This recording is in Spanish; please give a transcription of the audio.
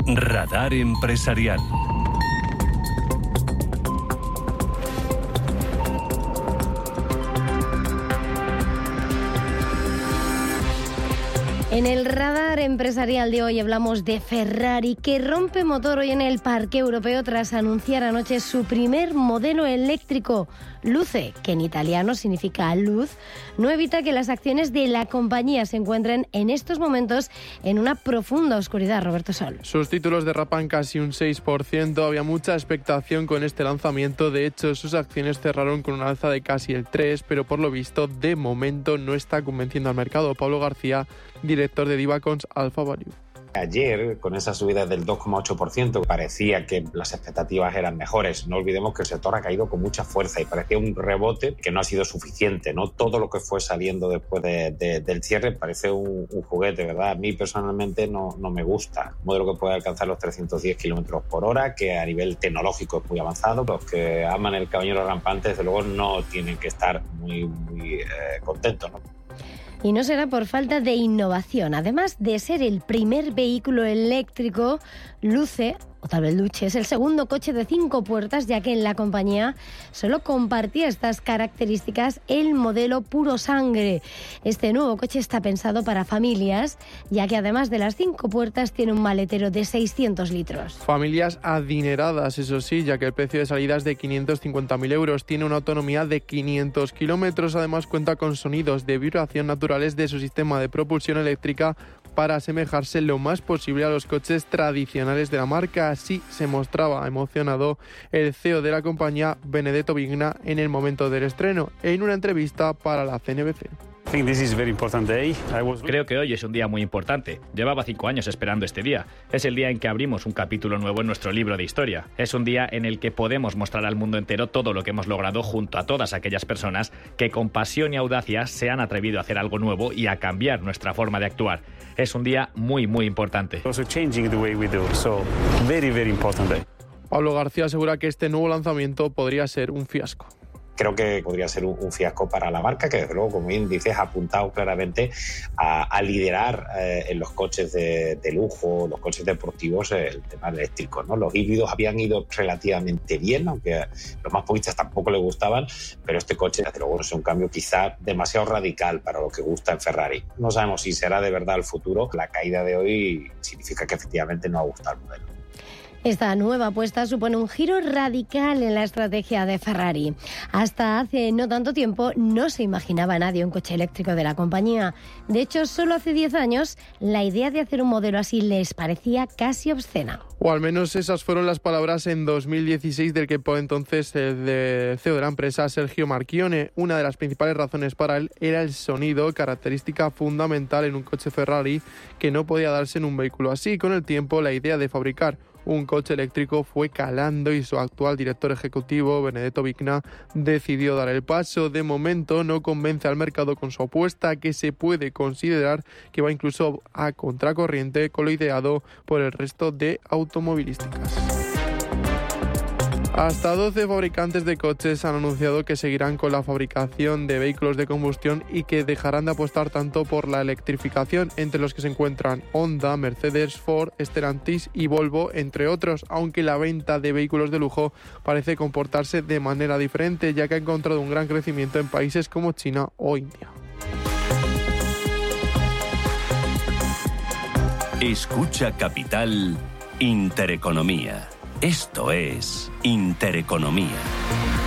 Radar Empresarial. En el radar empresarial de hoy hablamos de Ferrari, que rompe motor hoy en el Parque Europeo tras anunciar anoche su primer modelo eléctrico. Luce, que en italiano significa luz, no evita que las acciones de la compañía se encuentren en estos momentos en una profunda oscuridad. Roberto Sol. Sus títulos derrapan casi un 6%. Había mucha expectación con este lanzamiento. De hecho, sus acciones cerraron con una alza de casi el 3%, pero por lo visto, de momento no está convenciendo al mercado. Pablo García, director de Divacons Alpha Value. Ayer, con esa subida del 2,8%, parecía que las expectativas eran mejores. No olvidemos que el sector ha caído con mucha fuerza y parecía un rebote que no ha sido suficiente, ¿no? Todo lo que fue saliendo después del cierre parece un juguete, ¿verdad? A mí personalmente no me gusta. Un modelo que puede alcanzar los 310 kilómetros por hora, que a nivel tecnológico es muy avanzado. Los que aman el caballero rampante, desde luego, no tienen que estar muy contentos, ¿no? Y no será por falta de innovación. Además de ser el primer vehículo eléctrico, Luce, o tal vez Luce, es el segundo coche de 5 puertas, ya que en la compañía solo compartía estas características el modelo puro sangre. Este nuevo coche está pensado para familias, ya que además de las 5 puertas tiene un maletero de 600 litros. Familias adineradas, eso sí, ya que el precio de salida es de 550.000 euros. Tiene una autonomía de 500 kilómetros. Además cuenta con sonidos de vibración naturales de su sistema de propulsión eléctrica para asemejarse lo más posible a los coches tradicionales de la marca. Así se mostraba emocionado el CEO de la compañía, Benedetto Vigna, en el momento del estreno, en una entrevista para la CNBC. Creo que hoy es un día muy importante. Llevaba 5 años esperando este día. Es el día en que abrimos un capítulo nuevo en nuestro libro de historia. Es un día en el que podemos mostrar al mundo entero todo lo que hemos logrado junto a todas aquellas personas que con pasión y audacia se han atrevido a hacer algo nuevo y a cambiar nuestra forma de actuar. Es un día muy importante. Pablo García asegura que este nuevo lanzamiento podría ser un fiasco. Creo que podría ser un fiasco para la marca, que desde luego, como bien dices, ha apuntado claramente a liderar en los coches de lujo, los coches deportivos, el tema eléctrico, ¿no? Los híbridos habían ido relativamente bien, aunque los más puristas tampoco les gustaban, pero este coche, desde luego, es un cambio quizá demasiado radical para lo que gusta en Ferrari. No sabemos si será de verdad el futuro. La caída de hoy significa que efectivamente no ha gustado el modelo. Esta nueva apuesta supone un giro radical en la estrategia de Ferrari. Hasta hace no tanto tiempo no se imaginaba nadie un coche eléctrico de la compañía. De hecho, solo hace 10 años la idea de hacer un modelo así les parecía casi obscena. O al menos esas fueron las palabras en 2016 del que por entonces el CEO de la empresa, Sergio Marchionne. Una de las principales razones para él era el sonido, característica fundamental en un coche Ferrari que no podía darse en un vehículo así. Con el tiempo, la idea de fabricar un coche eléctrico fue calando y su actual director ejecutivo, Benedetto Vigna, decidió dar el paso. De momento no convence al mercado con su apuesta, que se puede considerar que va incluso a contracorriente con lo ideado por el resto de automovilísticas. Hasta 12 fabricantes de coches han anunciado que seguirán con la fabricación de vehículos de combustión y que dejarán de apostar tanto por la electrificación, entre los que se encuentran Honda, Mercedes, Ford, Stellantis y Volvo, entre otros, aunque la venta de vehículos de lujo parece comportarse de manera diferente, ya que ha encontrado un gran crecimiento en países como China o India. Escucha Capital Intereconomía. Esto es Intereconomía.